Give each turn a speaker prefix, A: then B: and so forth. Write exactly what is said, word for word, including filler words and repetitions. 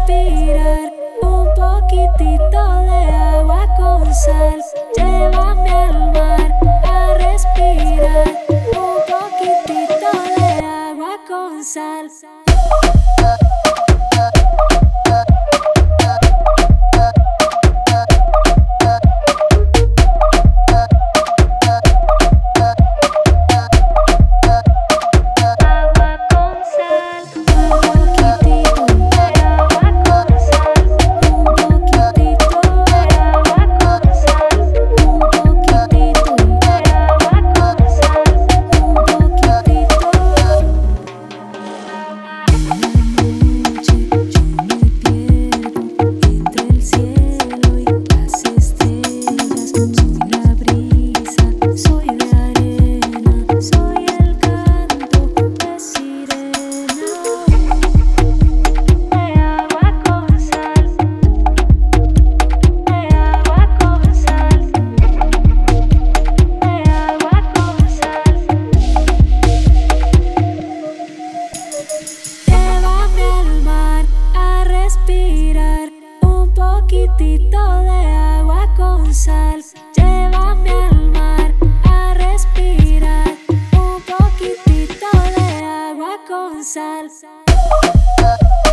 A: respirar un poquitito de agua con sal. Llévame al mar a respirar un poquitito de agua con sal. Poquitito de agua con sal. Llévame al mar a respirar un poquitito de agua con sal.